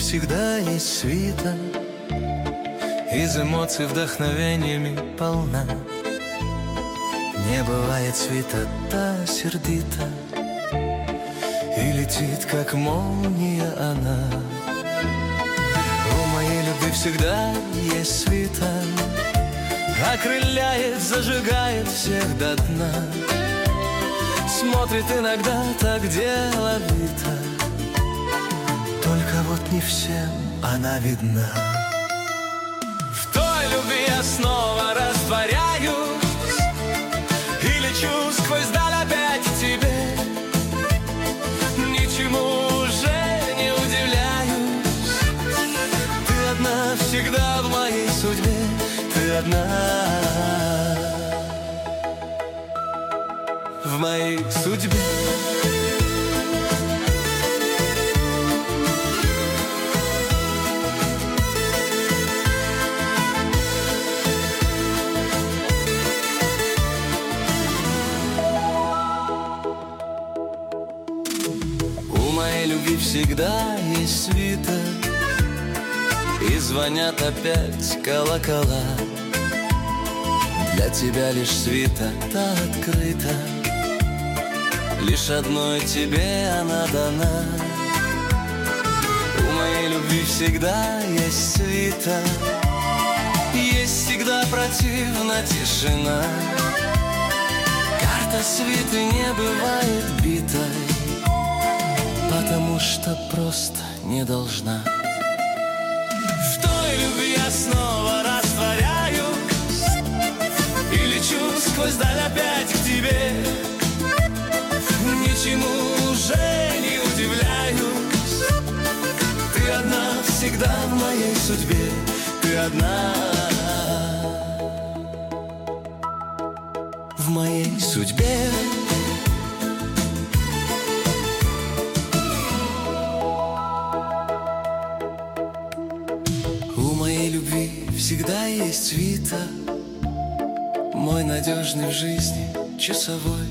всегда есть свита, из эмоций вдохновениями полна. Не бывает свита-то сердита, и летит, как молния она. У моей любви всегда есть свита, окрыляет, зажигает всех до дна. Смотрит иногда так деловито, только вот не всем она видна. В той любви я снова растворяюсь и лечу сквозь даль опять к тебе. Ничему уже не удивляюсь, ты одна всегда в моей судьбе, ты одна в моей судьбе. У моей любви всегда есть свита, и звонят опять колокола. Для тебя лишь свита-то открыта, лишь одной тебе она дана. У моей любви всегда есть свита, есть всегда противна тишина. Карта свиты не бывает битой, потому что просто не должна. В той любви я снова растворяюсь и лечу сквозь даль опять к тебе. Ничему уже не удивляюсь, ты одна всегда в моей судьбе, ты одна в моей судьбе. У моей любви всегда есть свита, мой надежный в жизни часовой.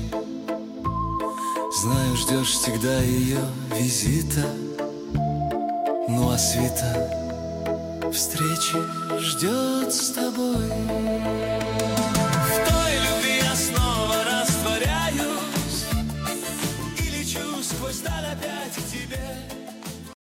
Знаю, ждешь всегда ее визита, ну а свита встречи ждет с тобой. В той любви я снова растворяюсь и лечу сквозь даль опять к тебе.